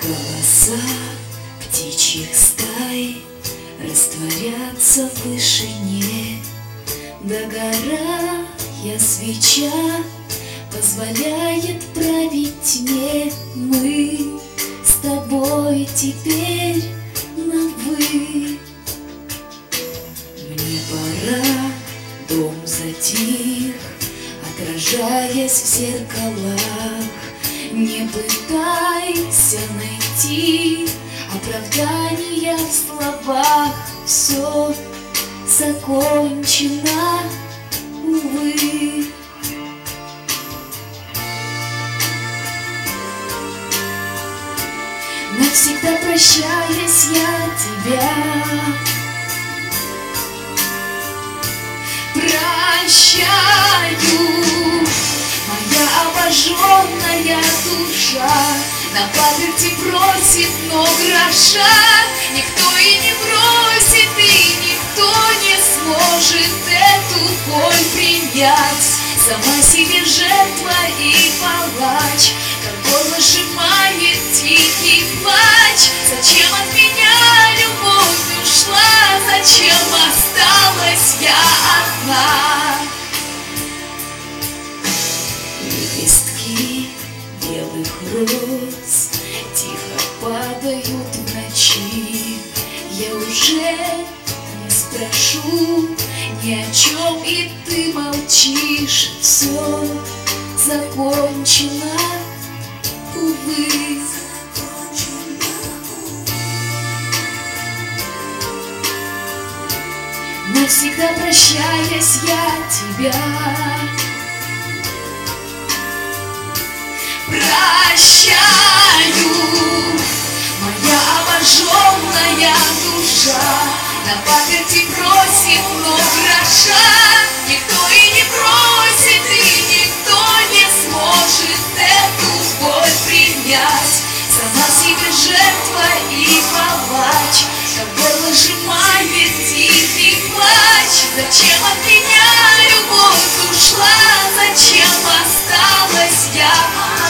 Голоса птичьих стай растворятся в вышине, догорая свеча позволяет править тьме. Мы с тобой теперь на «вы». Мне пора, дом затих, отражаясь в зеркалах. Не пытайся найти оправдания в словах. Все закончено, увы. Навсегда прощаясь, я тебя прощаю. Моя обожженная душа на паперти просит, но гроша никто и не бросит, и никто не сможет эту боль принять. Сама себе жертва и палач, как горло сжимает тихий плач. Зачем от меня любовь ушла? Зачем осталась я одна? Лепестки белых роз тихо падают в ночи. Я уже не спрошу ни о чем, и ты молчишь. Все закончено, увы. Навсегда прощаясь, я тебя прощаю. Моя обожженная душа на паперти просит, но гроша никто и не бросит, и никто не сможет эту боль принять. Сама себе жертва и палач, как горло сжимает тихий плач. Зачем от меня любовь ушла? Зачем осталась я?